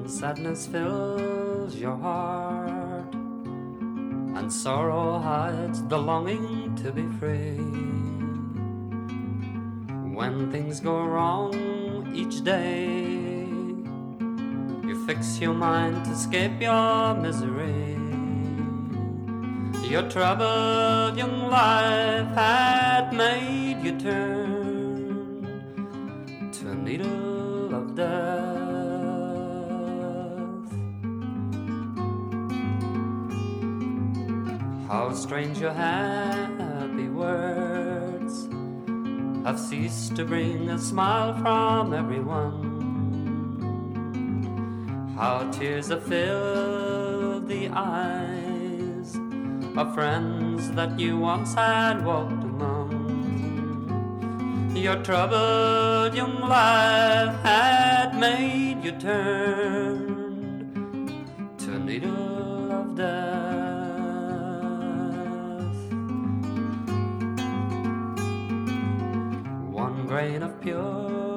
Sadness fills your heart, and sorrow hides the longing to be free. When things go wrong each day, you fix your mind to escape your misery. Your troubled young life had made you turn to a needle of death. How strange your happy words have ceased to bring a smile from everyone. How tears have filled the eyes of friends that you once had walked among. Your troubled young life had made you turn to a needle of death. One grain of pure